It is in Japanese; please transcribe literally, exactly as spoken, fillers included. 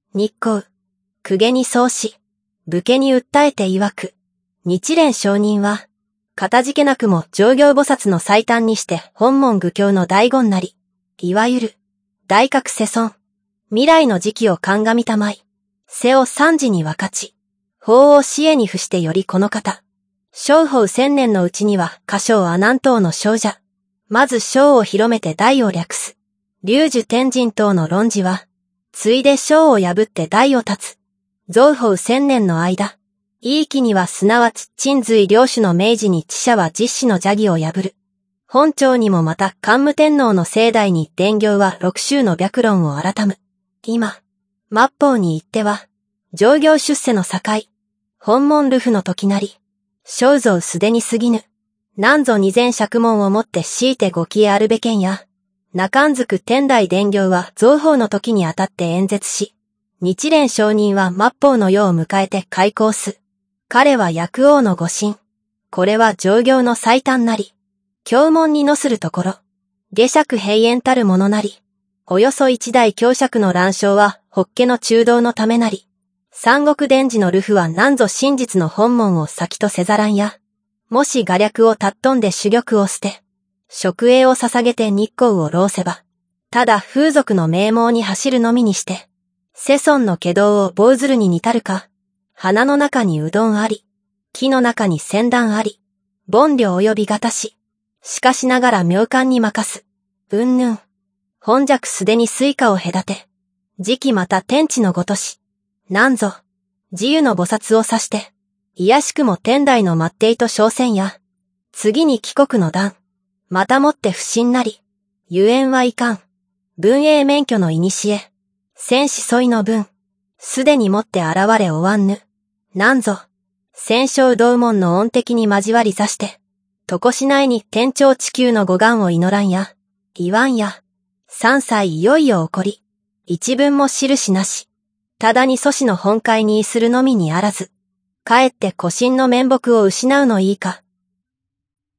日光、公家に奏し、武家に訴えて曰く、日蓮上人は、かたじけなくも上行菩薩の最端にして本門愚教の大言なり、いわゆる、大覚世尊、未来の時期を鑑みたまい、世を三時に分かち、法を死へに付してよりこの方、正法千年のうちには歌唱阿南東の少者、まず小を広めて大を略す、龍樹天神等の論事は、ついで小を破って大を立つ、造法千年の間、いい気にはすなわち鎮隋領主の明治に知者は実子の邪義を破る。本朝にもまた桓武天皇の盛代に伝行は六州の白論を改む。今、末法に言っては、上行出世の境、本門流布の時なり、正像すでに過ぎぬ。なんぞ二千釈門をもって強いてご帰依あるべけんや、中んずく天台伝行は造法の時にあたって演説し、日蓮上人は末法の世を迎えて開講す。彼は薬王の御神。これは上行の最短なり。経文にのするところ。下尺閉縁たるものなり。およそ一代教釈の乱唱は、法華の中道のためなり。三国伝示の流布は何ぞ真実の本門を先とせざらんや。もし画略をたっとんで主玉を捨て、職営を捧げて日光を浪せば、ただ風俗の名門に走るのみにして、世尊の化道を棒ずるに似たるか。花の中にうどんあり、木の中に仙断あり、凡慮及びがたし、しかしながら妙観に任す。うんぬん。本尺すでに水化を隔て、時期また天地のごとし、なんぞ、自由の菩薩を指して、いやしくも天台の末帝と称せんや、次に帰国の段、またもって不審なり、ゆえんはいかん。文英免許の古、戦士添いの分、すでにもって現れおわんぬ。なんぞ、戦勝道門の音的に交わり座して、とこしないに天長地球のご願を祈らんや、言わんや、三歳いよいよ起こり、一文も印なし、ただに祖師の本会に依するのみにあらず、かえって古神の面目を失うのいいか。